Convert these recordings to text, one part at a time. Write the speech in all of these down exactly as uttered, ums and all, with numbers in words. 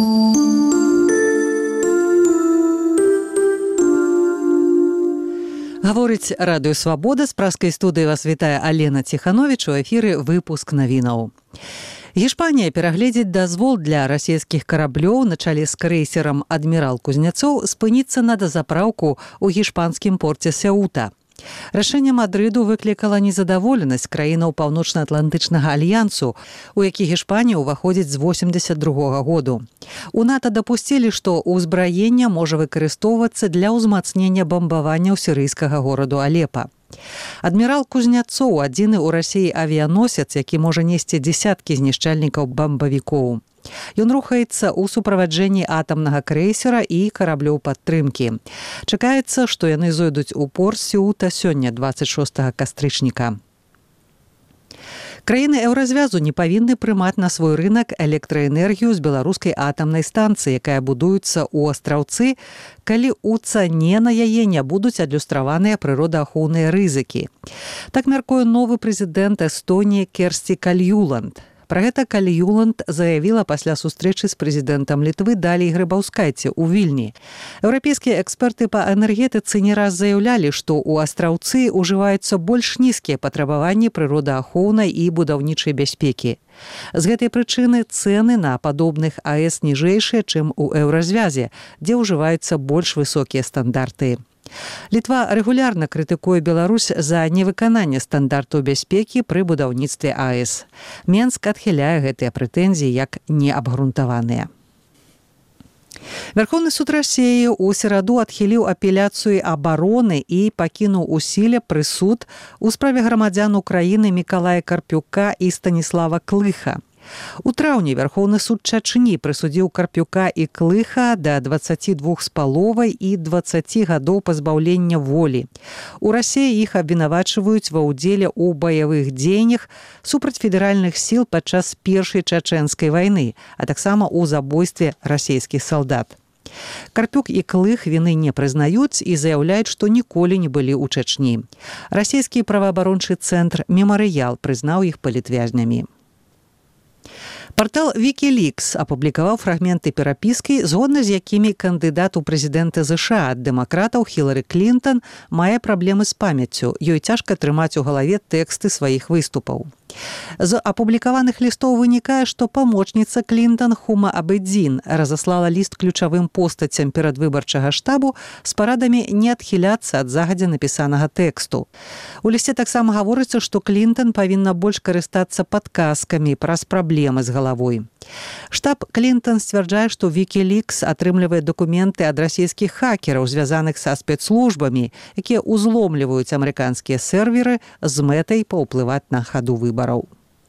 Гаворыць радыё «Свабода», з праскай студыі вас вітае Алена Ціхановіч, у эфіры выпуск навінаў. Гішпанія перагледзіць дазвол для расійскіх караблёў на чале з крэйсерам «Адмірал Кузнецоў» спыніцца на дазапраўку ў гішпанскім порце Сеута. Рашэнне Мадрыду выклікала незадаволенасць краінаў Паўночна-Атлантычнага альянсу, у які Гішпанія ўваходзіць з восемьдесят другога году. У НАТО дапусцілі, што ўзбраенне можа выкарыстоўвацца для ўзмацнення бамбаванняў сірыйскага гораду Алепа. Адмірал Кузнецоў – адзіны ў Расіі авіяносец, які можа несці дзесяткі знішчальнікаў бамбавікоў. Ён рухаецца ў суправаджэнні атамнага крэйсера і караблёў падтрымкі. Чакаецца, што яны зойдуць у порт Сеута сёння, дваццаць шостага кастрычніка. Краіны еўразвязу не павінны прымаць на свой рынак электраэнергію з беларускай атамнай станцыі, якая будуецца ў Астраўцы, калі ў цане на яе не будуць адлюстраваныя прыродаахоўныя рызыкі. Так мяркуе новы прэзідэнт Эстоніі Керсці Кальюланд. Пра гэта Кальюланд заявіла пасля сустрэчы з прэзідэнтам Літвы Далій Грыбаўскайце ў Вільні. Еўрапейскія эксперты па энергетыцы не раз заяўлялі, што ў Астраўцы ўжываюцца больш нізкія патрабаванні прыродаахоўнай і будаўнічай бяспекі. З гэтай прычыны цэны на падобных АЭС ніжэйшыя, чым у еўразвязе, дзе ўжываюцца больш высокія стандарты. Літва рэгулярна крытыкуе Беларусь за невыкананне стандартаў бяспекі пры будаўніцтве АЭС. Менск адхіляе гэтыя прэтэнзіі як неабгрунтаваныя. Верховны суд Расіі ў сераду адхіліў апеляцыю абароны і пакінуў у сіле прысуд у справе грамадзян Украіны Мікалая Карпюка і Станіслава Клыха. У траўні Верховны суд Чачні прысудзіў Карпюка і Клыха да дваццаці двух з паловай і дваццаці гадоў пазбаўлення волі. У Расіі іх абвінавачваюць ва ўдзеле ў баявых дзеяннях супраць федэральных сіл падчас першай чачэнскай вайны, а таксама ў забойстве расійскіх салдат. Карпюк і Клых віны не прызнаюць і заяўляюць, што ніколі не былі ў Чачні. Расійскі праваабарончы цэнтр «Мемарыял» прызнаў іх палітвязнямі. Партал Wikileaks апублікаваў фрагменты перапіскі, згодна з якімі кандыдат у прэзідэнты ЗША ад дэмакратаў Хілары Клінтон мае праблемы з памяццю. Ёй цяжка трымаць у галаве тэксты сваіх выступаў. З апублікаваных лістоў вынікае, што памочніца Клінтон Хума Абедзін разаслала ліст ключавым постацям перадвыбарчага штабу з парадамі не адхіляцца ад загадзя напісанага тэксту. У лісце таксама гаворыцца, што Клінтон павінна больш карыстацца падказкамі праз праблемы з галавой. Штаб Клінтон сцвярджае, што Wikileaks атрымлівае дакументы ад расійскіх хакераў, звязаных са спецслужбамі, якія ўзломліваюць амерыканскія серверы з мэтай паўплываць на хаду выбараў.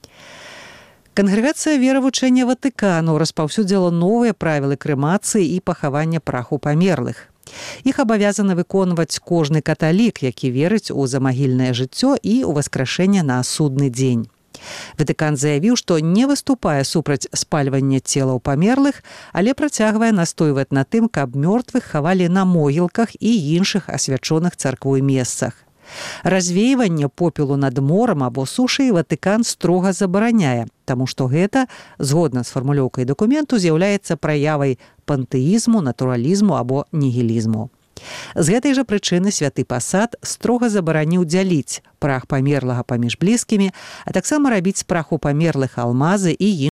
Кангрэгацыя веравучэння Ватыкану распаўсюдзіла новыя правілы крэмацыі і пахавання праху памерлых. Іх абавязаны выконваць кожны каталік, які верыць у замагільнае жыццё і ў васкрашэнне на судны дзень. Ватыкан заявіў, што не выступае супраць спальвання целаў памерлых, але працягвае настойваць на тым, каб мёртвых хавалі на могілках і іншых асвячоных царквой месцах. Развеиванне попелу над морам або сушай Ватыкан строга забараняе, таму што гэта, згодна з фармулёўкай дакументу, з'яўляецца праявай пантэізму, натуралізму або нігілізму. З гэтай жа прычыны святы пасад строга забараніў дзяліць прах памерлага паміж блізкімі, а таксама рабіць з праху памерлых алмазы і